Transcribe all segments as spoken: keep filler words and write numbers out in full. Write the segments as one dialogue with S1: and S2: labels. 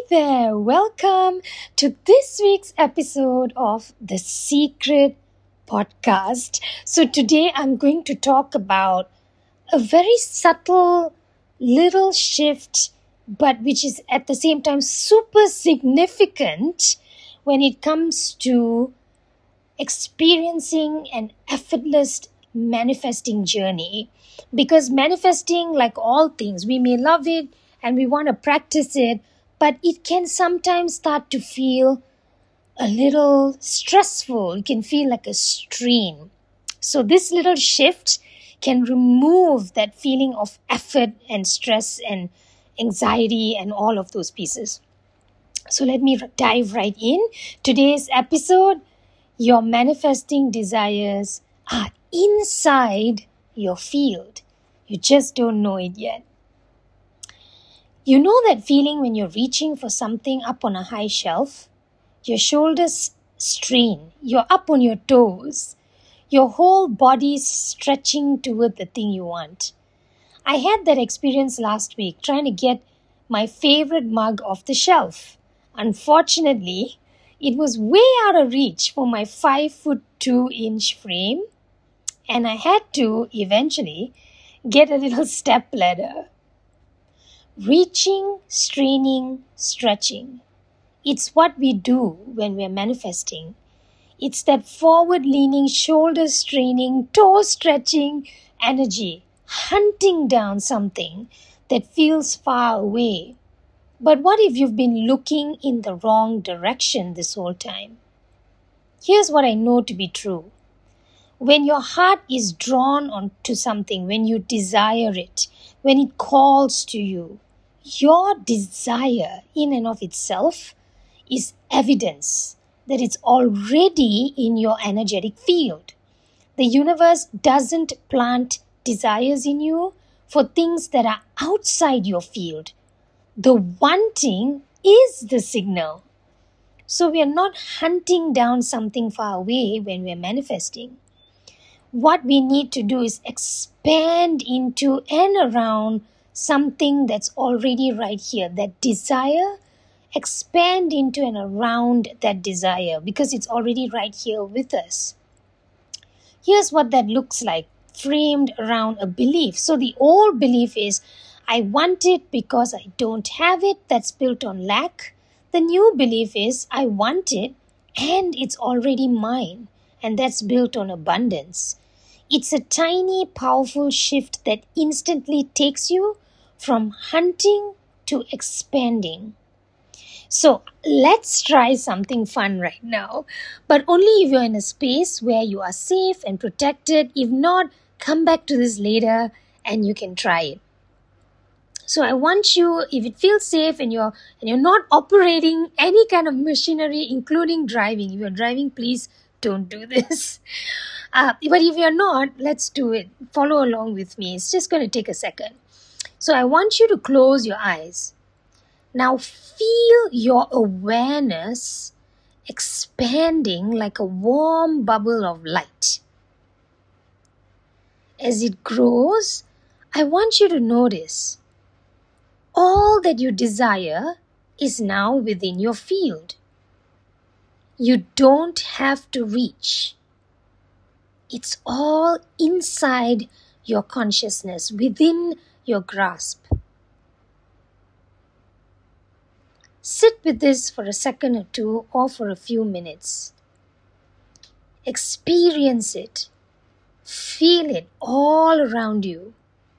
S1: there, welcome to this week's episode of The Secret Podcast. So today I'm going to talk about a very subtle little shift, but which is at the same time super significant when it comes to experiencing an effortless manifesting journey. Because manifesting, like all things, we may love it and we want to practice it, but it can sometimes start to feel a little stressful. It can feel like a strain. So this little shift can remove that feeling of effort and stress and anxiety and all of those pieces. So let me dive right in. Today's episode, your manifesting desires are inside your field. You just don't know it yet. You know that feeling when you're reaching for something up on a high shelf? Your shoulders strain, you're up on your toes, your whole body's stretching toward the thing you want. I had that experience last week trying to get my favorite mug off the shelf. Unfortunately, it was way out of reach for my five foot two inch frame, and I had to eventually get a little step ladder. Reaching, straining, stretching. It's what we do when we're manifesting. It's that forward-leaning, shoulder-straining, toe-stretching energy, hunting down something that feels far away. But what if you've been looking in the wrong direction this whole time? Here's what I know to be true. When your heart is drawn onto something, when you desire it, when it calls to you, your desire in and of itself is evidence that it's already in your energetic field. The universe doesn't plant desires in you for things that are outside your field. The wanting is the signal. So we are not hunting down something far away when we're manifesting. What we need to do is expand into and around something that's already right here. That desire, expand into and around that desire because it's already right here with us. Here's what that looks like, framed around a belief. So the old belief is, I want it because I don't have it. That's built on lack. The new belief is, I want it and it's already mine. And that's built on abundance. It's a tiny, powerful shift that instantly takes you from hunting to expanding. So let's try something fun right now. But only if you're in a space where you are safe and protected. If not, come back to this later and you can try it. So I want you, if it feels safe and you're and you're not operating any kind of machinery, including driving. If you're driving, please don't do this. Uh, but if you're not, let's do it. Follow along with me. It's just going to take a second. So I want you to close your eyes. Now feel your awareness expanding like a warm bubble of light. As it grows, I want you to notice all that you desire is now within your field. You don't have to reach. It's all inside your consciousness, within your grasp. Sit with this for a second or two or for a few minutes. Experience it. Feel it all around you.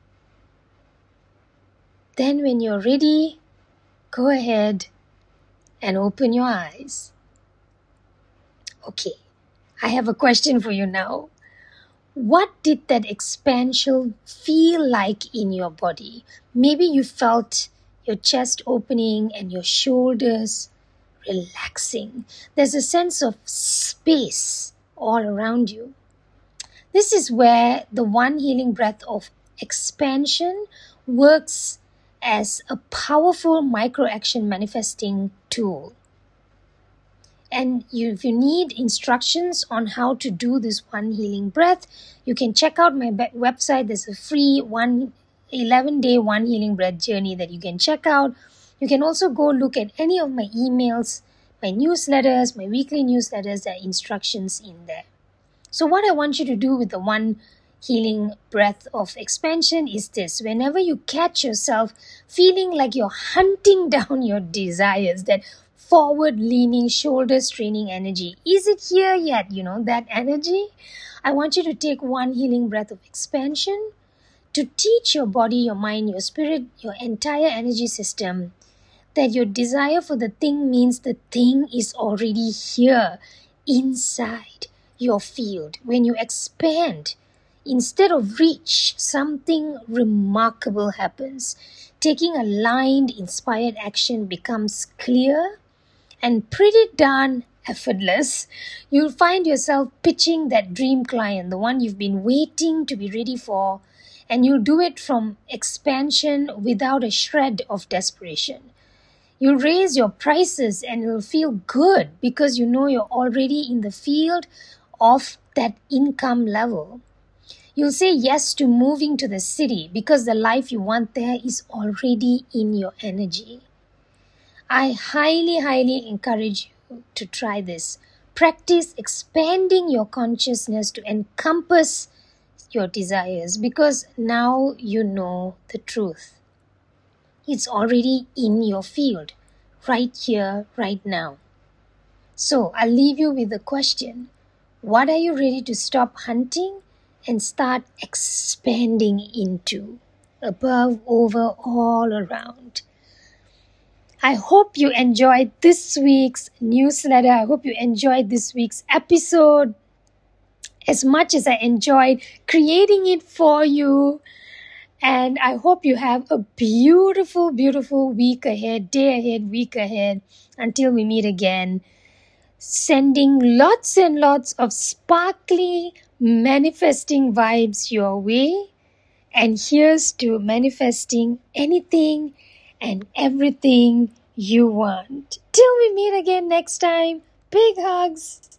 S1: Then when you're ready, go ahead and open your eyes. Okay, I have a question for you now. What did that expansion feel like in your body? Maybe you felt your chest opening and your shoulders relaxing. There's a sense of space all around you. This is where the one healing breath of expansion works as a powerful micro-action manifesting tool. And you, if you need instructions on how to do this one healing breath, you can check out my be- website. There's a free one eleven day one healing breath journey that you can check out. You can also go look at any of my emails, my newsletters, my weekly newsletters. There are instructions in there. So what I want you to do with the one healing breath of expansion is this. Whenever you catch yourself feeling like you're hunting down your desires, that forward-leaning, shoulder-straining energy, is it here yet, you know, that energy? I want you to take one healing breath of expansion to teach your body, your mind, your spirit, your entire energy system that your desire for the thing means the thing is already here inside your field. When you expand, instead of reach, something remarkable happens. Taking aligned, inspired action becomes clear and pretty darn effortless. You'll find yourself pitching that dream client, the one you've been waiting to be ready for, and you'll do it from expansion without a shred of desperation. You'll raise your prices and it'll feel good because you know you're already in the field of that income level. You'll say yes to moving to the city because the life you want there is already in your energy. I highly, highly encourage you to try this. Practice expanding your consciousness to encompass your desires because now you know the truth. It's already in your field, right here, right now. So I'll leave you with the question. What are you ready to stop hunting and start expanding into? Above, over, all around. I hope you enjoyed this week's newsletter. I hope you enjoyed this week's episode as much as I enjoyed creating it for you. And I hope you have a beautiful, beautiful week ahead, day ahead, week ahead, until we meet again. Sending lots and lots of sparkly manifesting vibes your way. And here's to manifesting anything and everything you want. Till we meet again next time, big hugs.